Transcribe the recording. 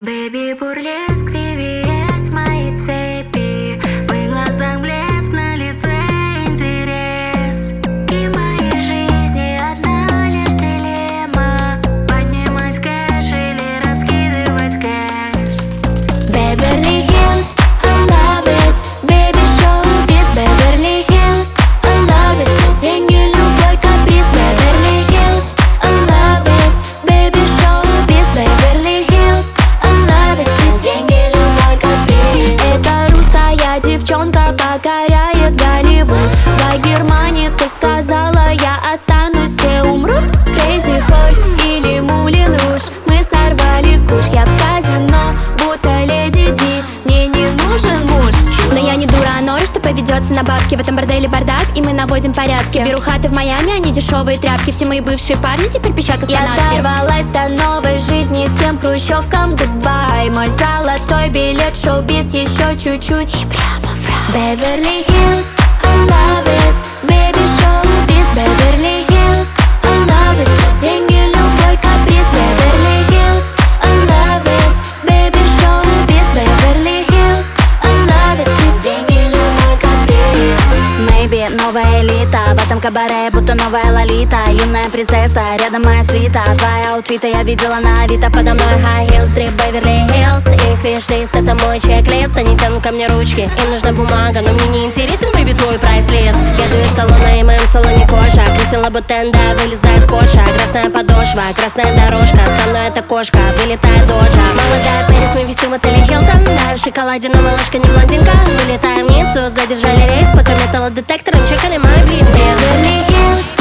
Бэби, бурлеск, VVS, мои цепи. В их глазах блеск, на лице интерес. И в моей жизни одна лишь дилемма: поднимать кэш или раскидывать кэш. Беверли Хиллз, I love it. Baby, шоу-биз, Беверли Хиллз, I love it. Деньги, любой каприз, Беверли Хиллз, I love it. Baby, шоу-биз, Беверли Хиллз, деньги, любой каприз. Эта русская девчонка покоряет Голливуд. По Германии ты сказала, я останусь, все умрут. Crazy Horse или Мулин Руж, мы сорвали куш. Я в казино, будто леди Ди, мне не нужен муж. Но я не дура, а нора, что поведется на бабки. В этом борделе бардак, и мы наводим порядки. Беру хаты в Майами, они дешевые тряпки. Все мои бывшие парни теперь пищат как фанатки. Я дорвалась до новой жизни, всем хрущевкам goodbye. Мой золотой билет, шоу-биз еще чуть-чуть и прямо в рай. Беверли Хиллз, I love it. Baby, шоу-биз, Беверли Хиллз, I love it. Деньги, любой каприз, Беверли Хиллз, I love it. Baby, шоу-биз, Беверли Хиллз, I love it. Деньги, любой каприз. Maybe новая элита, в этом кабаре будто новая Лолита. Юная принцесса, рядом моя свита. Твои аутфиты я видела на Авито. Подо мной high heels, стрип Беверли Хиллз. Их виш-лист, это мой чек-лист. Они тянут ко мне ручки, им нужна бумага, но мне не интересен, бэби, твой прайс-лист. Еду из салона, и в моем салоне кожа. Кристин Лабутенда, вылезая из Порша. Красная подошва, красная дорожка. Со мной эта кошка, вылетает доджа. Молодая Пэрис, мы висим в отеле Хилтон. Да, в шоколаде, но малышка не блондинка. Вылетаем в Ниццу, задержали рейс, пока металлодетектором чекали мой блин. Беверли Хиллз,